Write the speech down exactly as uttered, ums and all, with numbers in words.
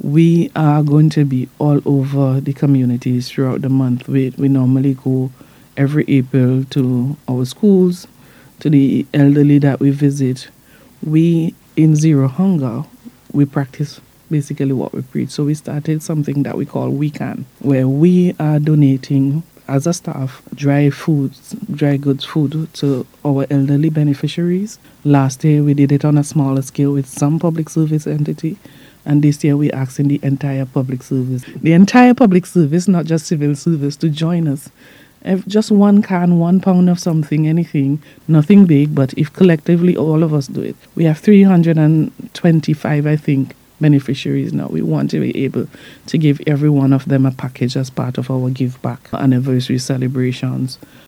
We are going to be all over the communities throughout the month. We, we normally go every April to our schools, to the elderly that we visit. We, in Zero Hunger, we practice basically what we preach. So we started something that we call We Can, where we are donating as a staff dry foods, dry goods food to our elderly beneficiaries. Last year we did it on a smaller scale with some public service entity. And this year we're asking the entire public service, the entire public service, not just civil service, to join us. If just one can, one pound of something, anything, nothing big, but if collectively all of us do it. We have three hundred twenty-five, I think, beneficiaries now. We want to be able to give every one of them a package as part of our Give Back anniversary celebrations.